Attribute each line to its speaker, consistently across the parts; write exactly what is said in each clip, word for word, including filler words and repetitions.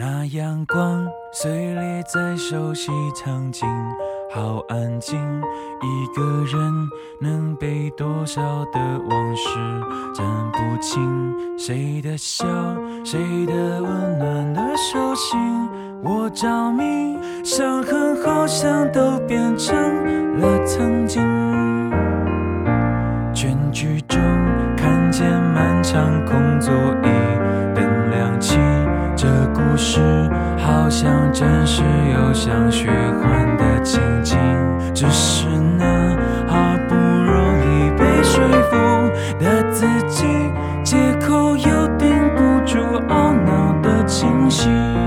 Speaker 1: 那阳光碎裂在熟悉场景，好安静，一个人能背多少的往事，站不清谁的笑，谁的温暖的手心，我着迷，伤痕好像都变成了曾经。全剧中看见漫长空座椅，灯亮起，这故事好像真实又像虚幻的情景，只是那好不容易被说服的自己，借口又顶不住懊恼的清醒。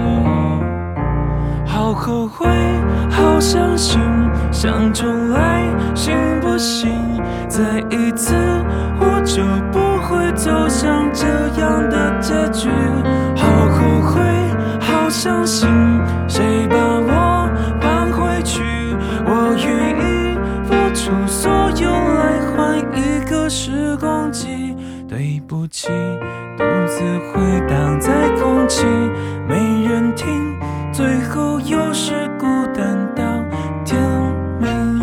Speaker 1: 好后悔，好伤心，想重来行不行？再一次我就不会走向这样的结局。好后悔，好伤心，谁把我放回去？我愿意付出所有来换一个时光机。对不起，独自回荡在空气，没人听，最后又是孤单到天明。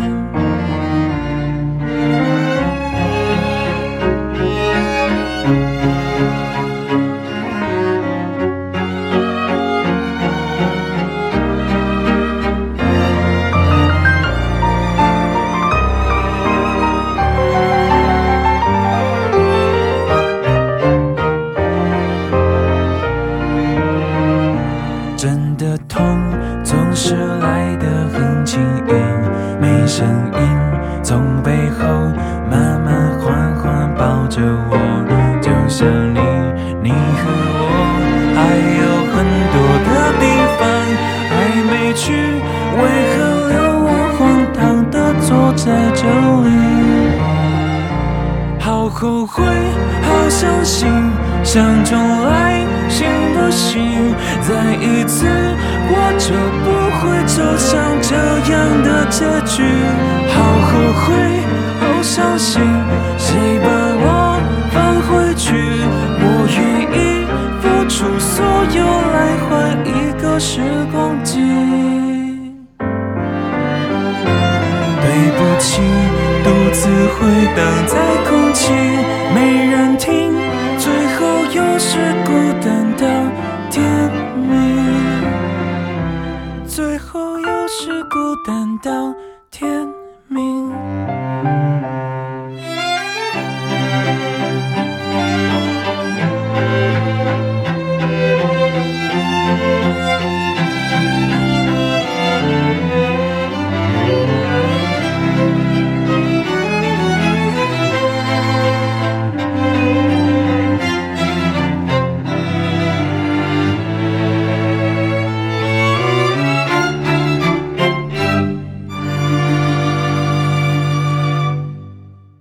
Speaker 1: 真的痛总是来得很轻盈，没声音，从背后慢慢缓缓抱着我，就像你，你和我还有很多的地方还没去，为何留我荒唐地坐在这里？好后悔，好伤心，想重来行不行？再一次我就不会走向这样的结局。好后悔，好伤心，谁把我放回去？我愿意付出所有来换一个时光机。对不起，独自回荡在空气，没人听，最后又是孤单到天明，最后又是孤单到